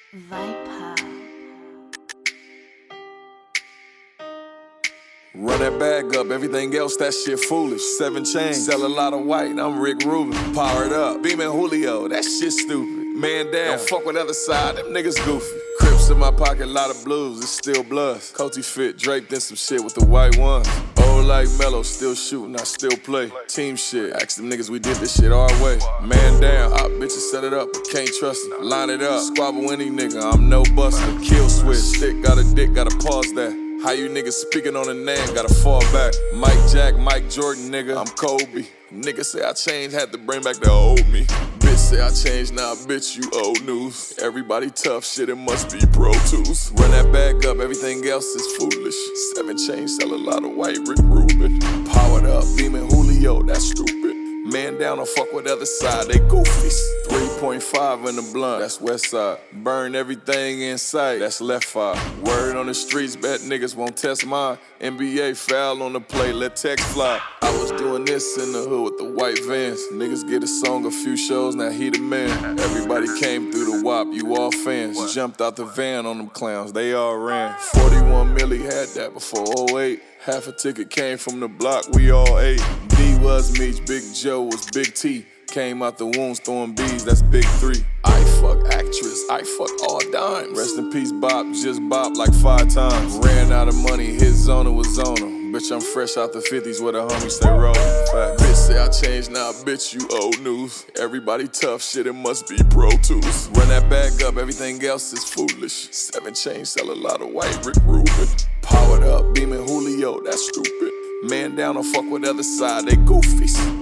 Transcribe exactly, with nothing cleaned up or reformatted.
Viper. Run that bag up, everything else, that shit foolish. Seven chains, sell a lot of white, I'm Rick Rubin. Power it up, Beamin' Julio, that shit stupid. Man down, don't fuck with the other side, them niggas goofy. Crips in my pocket, lot of blues, it's still bloods. Coty fit, draped in some shit with the white ones. Old like Mello, still shooting, I still play. Team shit, ask them niggas we did this shit our way. Man down, op bitches set it up, but can't trust it. Line it up, squabble any nigga, I'm no buster. Kill switch, stick, got a dick, gotta pause that. How you niggas speaking on a name, gotta fall back. Mike Jack, Mike Jordan, nigga, I'm Kobe. Nigga say I changed, had to bring back the old me. Bitch say I changed, now bitch you old news. Everybody tough shit, it must be Pro Tools. Run that bag up, everything else is foolish. Seven chains, sell a lot of white, Rick Rubin. Powered up, Beamin' Julio, that's stupid. Man down, don't fuck with the other side, they goofies. three point five in the blunt, that's west side. Burn everything in sight, that's left side. Word on the streets, bet niggas won't test mine. N B A foul on the play, let text fly. I was doing this in the hood with the white vans. Niggas get a song, a few shows, now he the man. Everybody came through the W A P, you all fans. Jumped out the van on them clowns, they all ran. forty-one milli had that before oh eight. Half a ticket came from the block, we all ate. D was Meech, Big Joe was Big T. Came out the wounds throwing bees, that's Big Three. I fuck actress, I fuck all dimes. Rest in peace, Bop, just Bop like five times. Ran out of money, his zona was zona. Bitch, I'm fresh out the fifties where the homies stay rollin'. Fact. Bitch say I changed, now bitch you old news. Everybody tough shit, it must be Pro Tools. Run that bag up, everything else is foolish. Seven chains, sell a lot of white, Rick Rubin. Powered up, Beamin' Julio, that's stupid. Man down, don't fuck with the other side, they goofies.